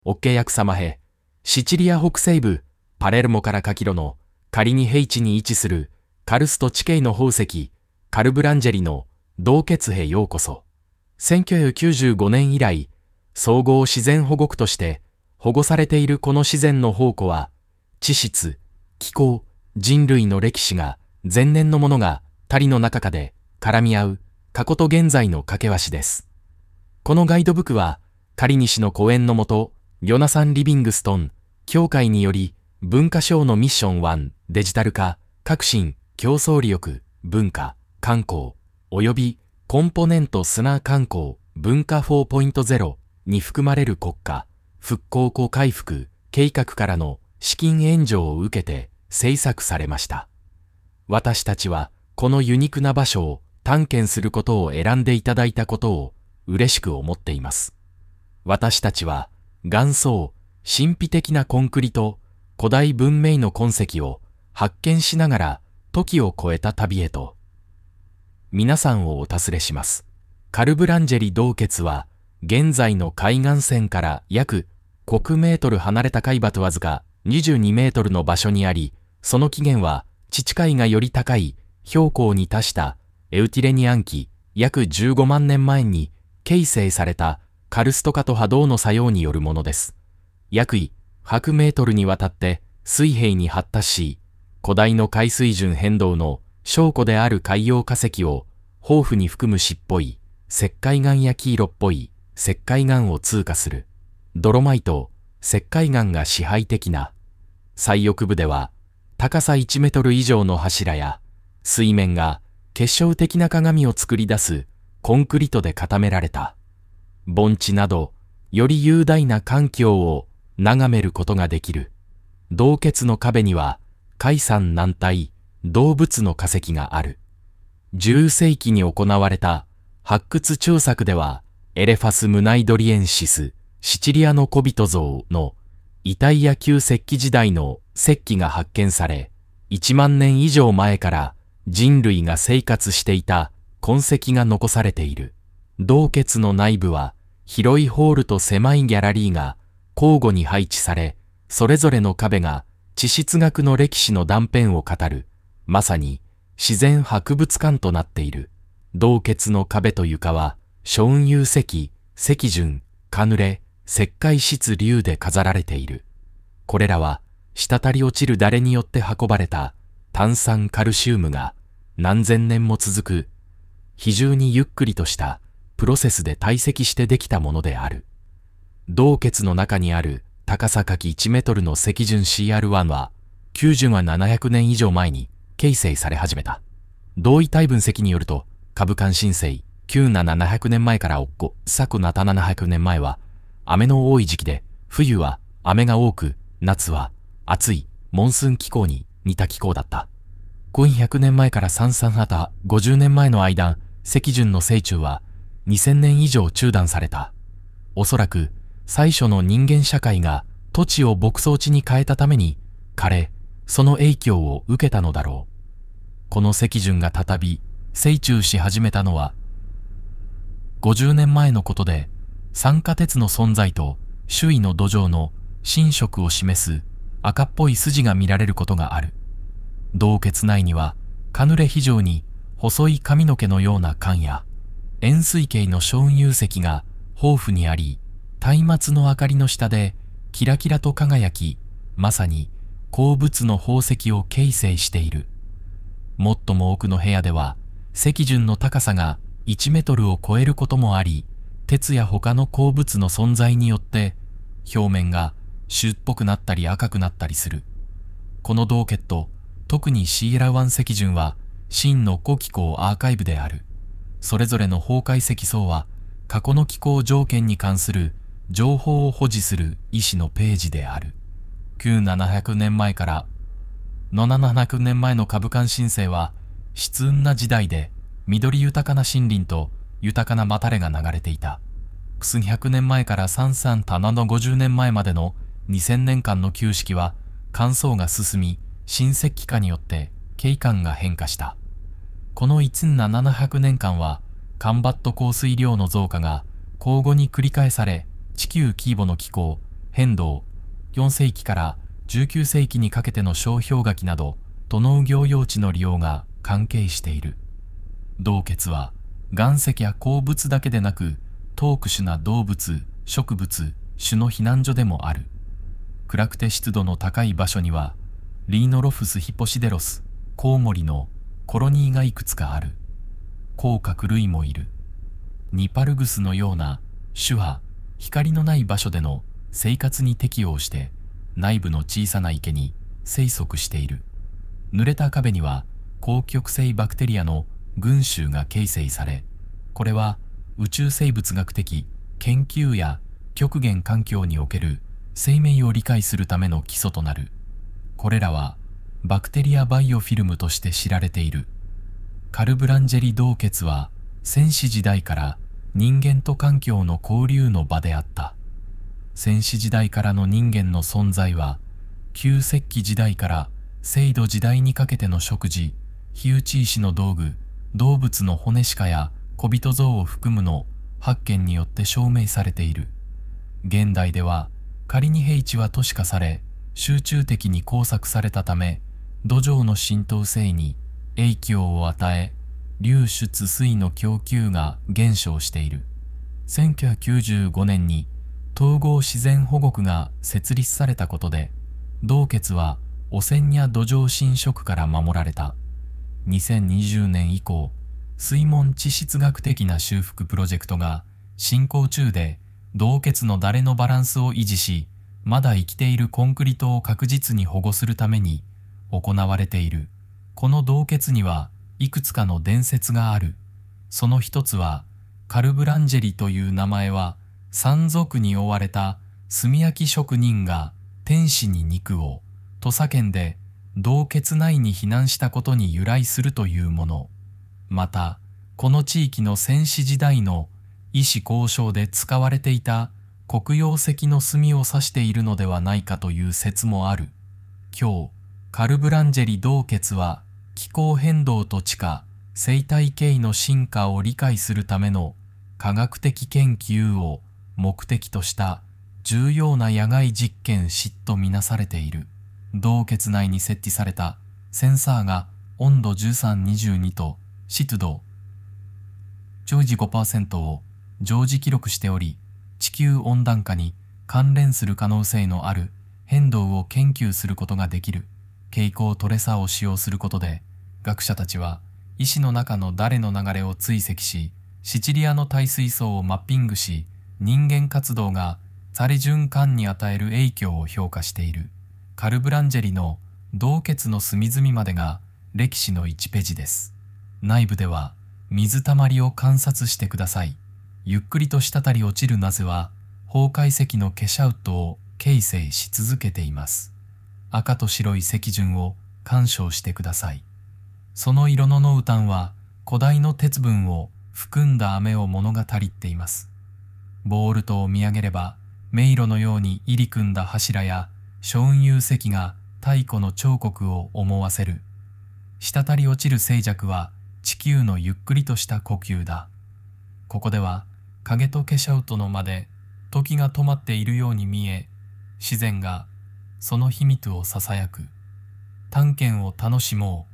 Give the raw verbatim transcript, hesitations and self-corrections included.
オッケー役様へ、シチリア北西部、パレルモからカキロの、仮に平地に位置する、カルスト地形の宝石、カルブランジェリの、洞穴へようこそ。せんきゅうひゃくきゅうじゅうごねん以来、総合自然保護区として、保護されているこの自然の宝庫は、地質、気候、人類の歴史が、前年のものが、谷の中かで、絡み合う、過去と現在の架け橋です。このガイドブックは、カリニ氏の講演のもと、ヨナサン・リビングストン、協会により、文化省のミッションいち、デジタル化、革新、競争力、文化、観光、及びコンポネント砂観光、文化 フォーポイントゼロ に含まれる国家、復興庫回復計画からの資金援助を受けて制作されました。私たちはこのユニークな場所を探検することを選んでいただいたことを嬉しく思っています。私たちは元祖、神秘的なコンクリと古代文明の痕跡を発見しながら時を超えた旅へと。皆さんをお尋ねします。カルブランジェリ洞穴は現在の海岸線から約ごメートル離れた海抜わずかにじゅうにメートルの場所にあり、その起源は地中海がより高い標高に達したエウティレニアン紀約じゅうごまんねんまえに形成されたカルスト化と波動の作用によるものです。約ひゃくメートルにわたって水平に発達し、古代の海水準変動の証拠である海洋化石を豊富に含む白っぽい石灰岩や黄色っぽい石灰岩を通過するドロマイト、石灰岩が支配的な最翼部では高さいちメートル以上の柱や水面が結晶的な鏡を作り出すコンクリートで固められた盆地などより雄大な環境を眺めることができる。洞穴の壁には海産軟体、動物の化石がある。じゅっせいきに行われた発掘調査ではエレファス・ムナイドリエンシス、シチリアの小人像のイタイア旧石器時代の石器が発見され、いちまんねん以上前から人類が生活していた痕跡が残されている。洞穴の内部は広いホールと狭いギャラリーが交互に配置され、それぞれの壁が地質学の歴史の断片を語る、まさに自然博物館となっている。洞穴の壁と床は、諸雲遊石、石筍、カヌレ、石灰質龍で飾られている。これらは、滴り落ちるだれによって運ばれた炭酸カルシウムが何千年も続く、非常にゆっくりとしたプロセスで堆積してできたものである。洞穴の中にある高さかきいちメートルの石筍 シーアールワン は、基準はななひゃくねん以上前に形成され始めた。同位体分析によると、株間新世、きゅうなななひゃくねんまえからおっこ、昨なななひゃくねんまえは、雨の多い時期で、冬は雨が多く、夏は暑いモンスーン気候に似た気候だった。ごひゃくねんまえからさんさんはたごじゅうねんまえの間、石筍の成長はにせんねん以上中断された。おそらく、最初の人間社会が土地を牧草地に変えたために、枯れ、その影響を受けたのだろう。この石筍が再び成長し始めたのは、ごじゅうねんまえのことで、酸化鉄の存在と周囲の土壌の侵食を示す赤っぽい筋が見られることがある。洞穴内には、カヌレ非常に細い髪の毛のような管や、円錐形の小雲遊石が豊富にあり、松明の明かりの下でキラキラと輝き、まさに鉱物の宝石を形成している。最も奥の部屋では、石筍の高さがいちメートルを超えることもあり、鉄や他の鉱物の存在によって、表面が朱っぽくなったり赤くなったりする。この洞穴と、特にシーエラワン石筍は、真の古気候アーカイブである。それぞれの崩壊石層は、過去の気候条件に関する情報を保持する意思のページである。きゅうななひゃくねんまえからなななひゃくねんまえの株間新世は、湿潤な時代で緑豊かな森林と豊かなマタレが流れていた。数百年前からさんさんたなのごじゅうねんまえまでのにせんねんかんの旧式は、乾燥が進み、新石器化によって景観が変化した。このいちなななひゃくねんかんは、干ばっと降水量の増加が交互に繰り返され、地球規模の気候、 変動、よんせいきからじゅうきゅうせいきにかけての小氷河期など、土のう業用地の利用が関係している。洞穴は岩石や鉱物だけでなく、特殊な動物、植物、種の避難所でもある。暗くて湿度の高い場所には、リーノロフス・ヒポシデロス、コウモリのコロニーがいくつかある。甲殻類もいる。ニパルグスのような種は光のない場所での生活に適応して内部の小さな池に生息している。濡れた壁には光極性バクテリアの群衆が形成され、これは宇宙生物学的研究や極限環境における生命を理解するための基礎となる。これらはバクテリアバイオフィルムとして知られている。カルブランジェリ洞穴は先史時代から人間と環境の交流の場であった。先史時代からの人間の存在は、旧石器時代から青土時代にかけての食事、火打ち石の道具、動物の骨鹿や小人像を含むの発見によって証明されている。現代では仮に平地は都市化され、集中的に耕作されたため、土壌の浸透性に影響を与え、流出水の供給が減少している。せんきゅうひゃくきゅうじゅうごねんに統合自然保護区が設立されたことで、洞穴は汚染や土壌侵食から守られた。にせんにじゅうねん以降、水門地質学的な修復プロジェクトが進行中で、洞穴の垂れのバランスを維持し、まだ生きているコンクリートを確実に保護するために行われている。この洞穴にはいくつかの伝説がある。その一つは、カルブランジェリという名前は、山賊に追われた炭焼き職人が天使に肉を土佐県で洞穴内に避難したことに由来するというもの。また、この地域の先史時代の医師交渉で使われていた黒曜石の炭を指しているのではないかという説もある。今日、カルブランジェリ洞穴は気候変動と地下、生態系の進化を理解するための科学的研究を目的とした重要な野外実験室とみなされている。洞穴内に設置されたセンサーが温度じゅうさん、にじゅうにと湿度常時 ごパーセント を常時記録しており、地球温暖化に関連する可能性のある変動を研究することができる蛍光トレサを使用することで、学者たちは石の中のダレの流れを追跡し、シチリアの耐水層をマッピングし、人間活動がザリ循環に与える影響を評価している。カルブランジェリの洞穴の隅々までが歴史のいちページです。内部では水たまりを観察してください。ゆっくりと滴り落ちる謎は崩壊石のケシャウットを形成し続けています。赤と白い石筍を鑑賞してください。その色の濃淡は古代の鉄分を含んだ飴を物語っています。ボールトを見上げれば迷路のように入り組んだ柱や鍾乳石が太古の彫刻を思わせる。滴り落ちる静寂は地球のゆっくりとした呼吸だ。ここでは影とケシャウトの間で時が止まっているように見え、自然がその秘密をささやく。探検を楽しもう。